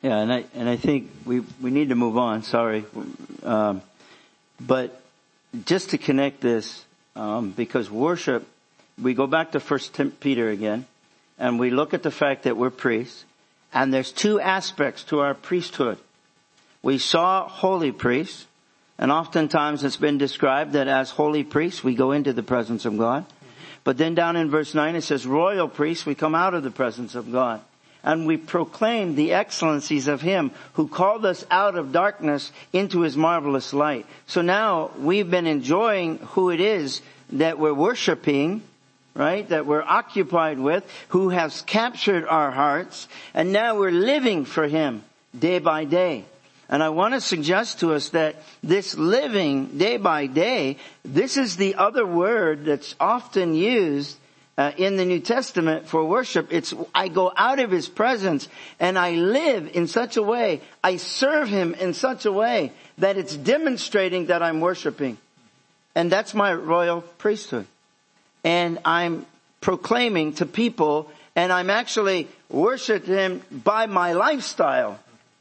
Yeah, and I think we need to move on. Sorry, but just to connect this, because worship, we go back to 1 Peter again, and we look at the fact that we're priests, and there's two aspects to our priesthood. We saw holy priests, and oftentimes it's been described that as holy priests we go into the presence of God. But then down in verse 9 it says royal priests, we come out of the presence of God. And we proclaim the excellencies of Him who called us out of darkness into His marvelous light. So now we've been enjoying who it is that we're worshiping, right? That we're occupied with, who has captured our hearts. And now we're living for Him day by day. And I want to suggest to us that this living day by day, this is the other word that's often used in the New Testament for worship. It's, I go out of His presence and I live in such a way, I serve Him in such a way that it's demonstrating that I'm worshiping. And that's my royal priesthood. And I'm proclaiming to people, and I'm actually worshiping Him by my lifestyle.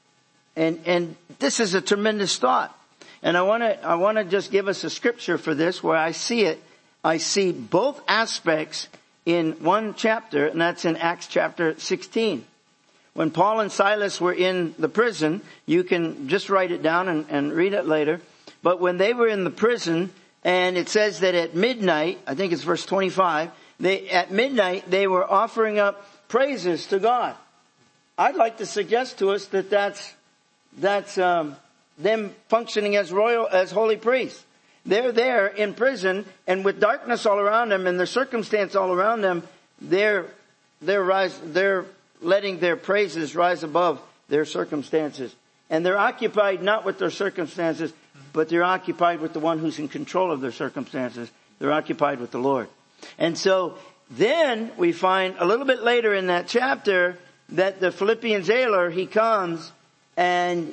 And this is a tremendous thought. And I want to just give us a scripture for this where I see it. I see both aspects in one chapter, and that's in Acts chapter 16. When Paul and Silas were in the prison, you can just write it down and read it later. But when they were in the prison, and it says that at midnight, I think it's verse 25, at midnight they were offering up praises to God. I'd like to suggest to us that that's them functioning as holy priests. They're there in prison, and with darkness all around them and the circumstance all around them, they're letting their praises rise above their circumstances. And they're occupied not with their circumstances, but they're occupied with the one who's in control of their circumstances. They're occupied with the Lord. And so then we find a little bit later in that chapter that the Philippian jailer, he comes and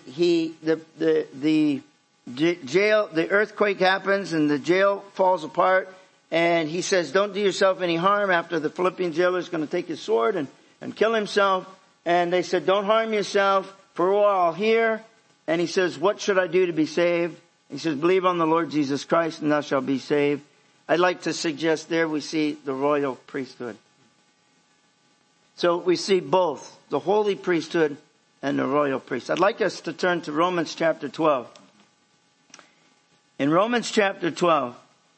the earthquake happens and the jail falls apart, and he says, don't do yourself any harm, after the Philippian jailer is going to take his sword and kill himself. And they said, don't harm yourself, for we're all here. And he says, what should I do to be saved? He says, believe on the Lord Jesus Christ and thou shalt be saved. I'd like to suggest there we see the royal priesthood. So we see both the holy priesthood and the royal priest. I'd like us to turn to Romans chapter 12. In Romans chapter 12,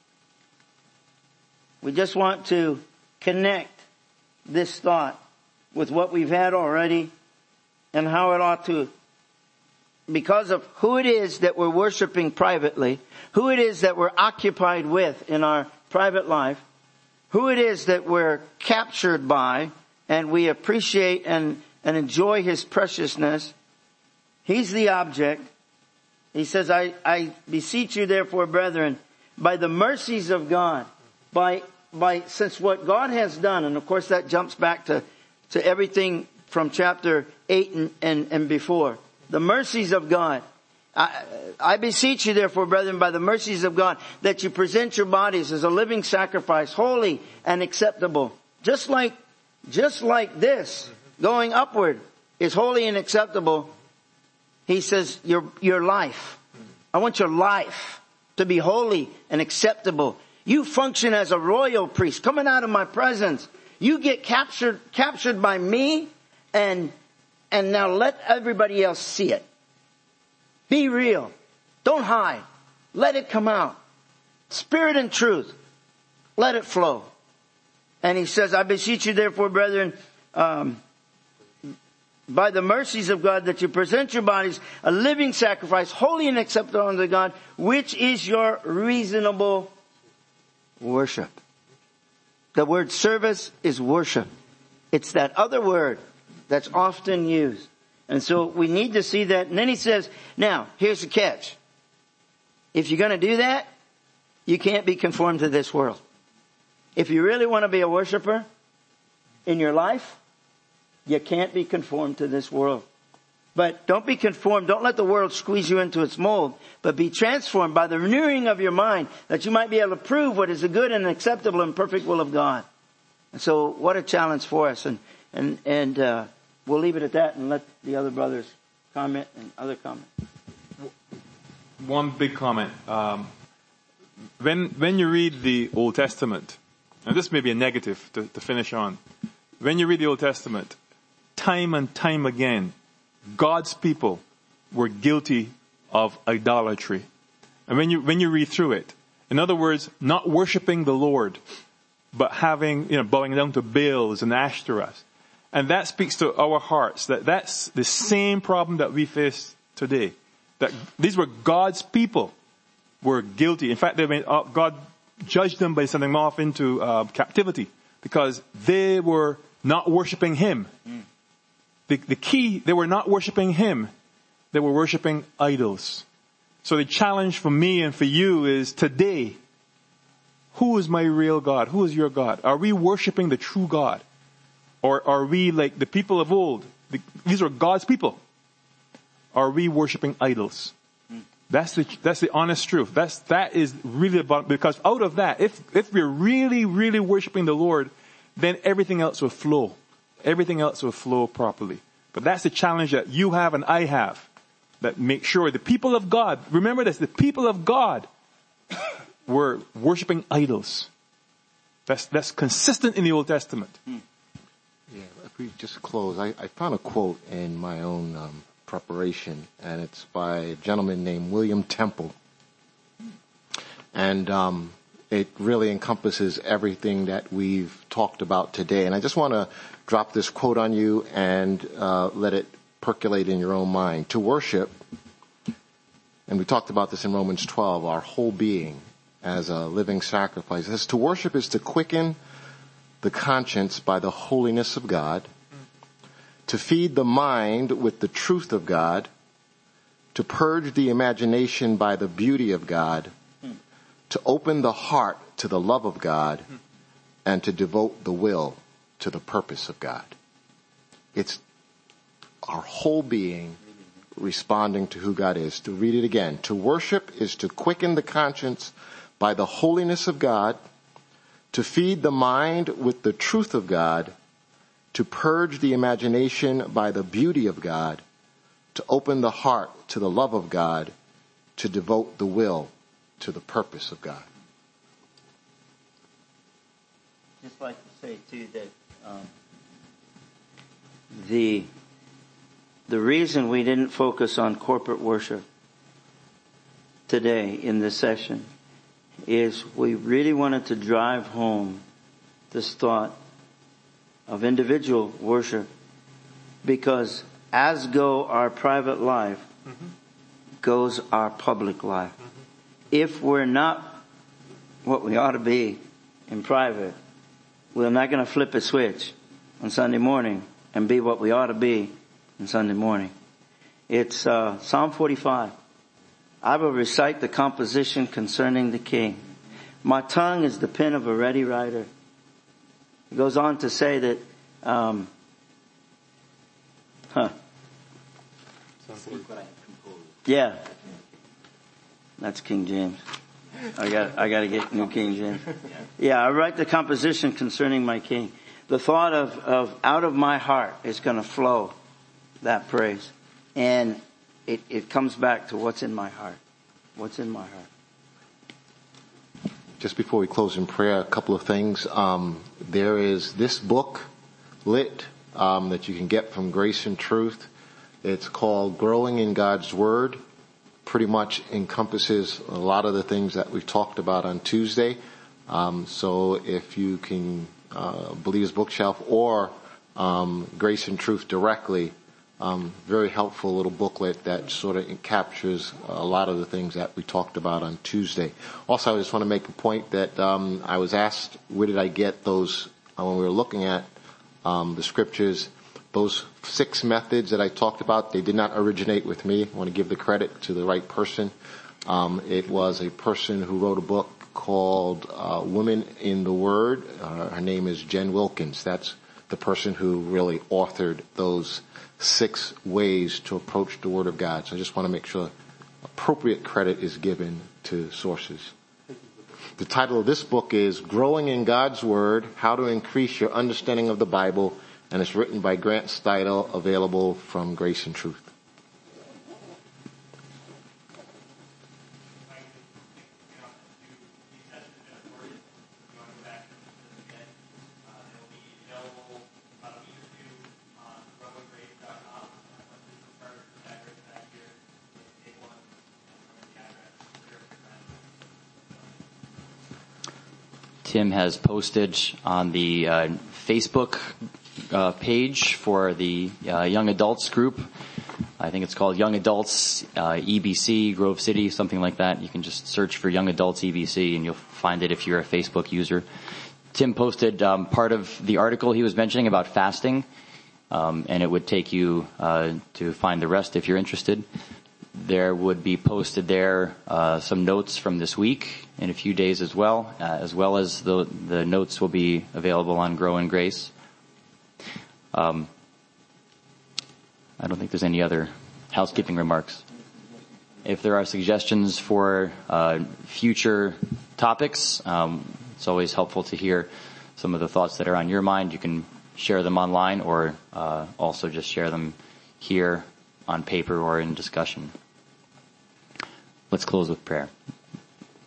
we just want to connect this thought with what we've had already and how it ought to, because of who it is that we're worshiping privately, who it is that we're occupied with in our private life, who it is that we're captured by and we appreciate and enjoy His preciousness. He's the object. He says, I beseech you therefore, brethren, by the mercies of God, since what God has done, and of course that jumps back to everything from chapter 8 and before. The mercies of God. I beseech you therefore, brethren, by the mercies of God, that you present your bodies as a living sacrifice, holy and acceptable. Just like this, going upward, is holy and acceptable. He says, your life. I want your life to be holy and acceptable. You function as a royal priest coming out of my presence. You get captured by me, and now let everybody else see it. Be real. Don't hide. Let it come out. Spirit and truth. Let it flow. And he says, I beseech you therefore, brethren, by the mercies of God, that you present your bodies a living sacrifice, holy and acceptable unto God, which is your reasonable worship. The word service is worship. It's that other word that's often used. And so we need to see that. And then he says, now, here's the catch. If you're going to do that, you can't be conformed to this world. If you really want to be a worshiper in your life, you can't be conformed to this world. But don't be conformed. Don't let the world squeeze you into its mold. But be transformed by the renewing of your mind, that you might be able to prove what is the good and acceptable and perfect will of God. And so what a challenge for us. And we'll leave it at that and let the other brothers comment and other comment. One big comment. When you read the Old Testament, and this may be a negative to finish on, when you read the Old Testament, time and time again, God's people were guilty of idolatry. And when you read through it, in other words, not worshiping the Lord, but having, bowing down to Baals and Ashtoreths. And that speaks to our hearts, that's the same problem that we face today. That these were God's people were guilty. In fact, God judged them by sending them off into captivity because they were not worshiping Him. The key, they were not worshiping Him. They were worshiping idols. So the challenge for me and for you is today, who is my real God? Who is your God? Are we worshiping the true God? Or are we like the people of old? These are God's people. Are we worshiping idols? That's the honest truth. That is really about, because out of that, if we're really, really worshiping the Lord, then everything else will flow. Everything else will flow properly. But that's the challenge that you have and I have. That make sure the people of God, remember this, the people of God were worshiping idols. That's consistent in the Old Testament. Yeah, if we just close, I found a quote in my own preparation, and it's by a gentleman named William Temple. And it really encompasses everything that we've talked about today. And I just want to drop this quote on you and let it percolate in your own mind. To worship, and we talked about this in Romans 12, our whole being as a living sacrifice. It says, to worship is to quicken the conscience by the holiness of God, to feed the mind with the truth of God, to purge the imagination by the beauty of God, to open the heart to the love of God, and to devote the will to the purpose of God. It's our whole being responding to who God is. To read it again, to worship is to quicken the conscience by the holiness of God, to feed the mind with the truth of God, to purge the imagination by the beauty of God, to open the heart to the love of God, to devote the will to the purpose of God. Just like to say too that the reason we didn't focus on corporate worship today in this session is we really wanted to drive home this thought of individual worship, because as go our private life, goes our public life. If we're not what we ought to be in private, we're not going to flip a switch on Sunday morning and be what we ought to be on Sunday morning. It's Psalm 45. I will recite the composition concerning the King. My tongue is the pen of a ready writer. He goes on to say that, yeah, that's King James. I got to get New King James. Yeah, I write the composition concerning my King. The thought of out of my heart is going to flow that praise. And it comes back to what's in my heart. What's in my heart. Just before we close in prayer, a couple of things. There is this book, lit, that you can get from Grace and Truth. It's called Growing in God's Word. Pretty much encompasses a lot of the things that we've talked about on Tuesday. So if you can Believer's Bookshelf or Grace and Truth directly, very helpful little booklet that sort of captures a lot of the things that we talked about on Tuesday. Also, I just want to make a point that I was asked, where did I get those, when we were looking at the scriptures, those 6 methods that I talked about, they did not originate with me. I want to give the credit to the right person. It was a person who wrote a book called Women in the Word. Her name is Jen Wilkins. That's the person who really authored those 6 ways to approach the Word of God. So I just want to make sure appropriate credit is given to sources. The title of this book is Growing in God's Word, How to Increase Your Understanding of the Bible and it's written by Grant Steidel, available from Grace and Truth. Tim has posted on the Facebook page for the young adults group. I think it's called Young Adults EBC, Grove City, something like that. You can just search for Young Adults EBC and you'll find it if you're a Facebook user. Tim posted part of the article he was mentioning about fasting, and it would take you to find the rest if you're interested. There would be posted there some notes from this week in a few days as well as the notes will be available on Grow in Grace. I don't think there's any other housekeeping remarks. If there are suggestions for future topics, it's always helpful to hear some of the thoughts that are on your mind. You can share them online or also just share them here on paper or in discussion. Let's close with prayer.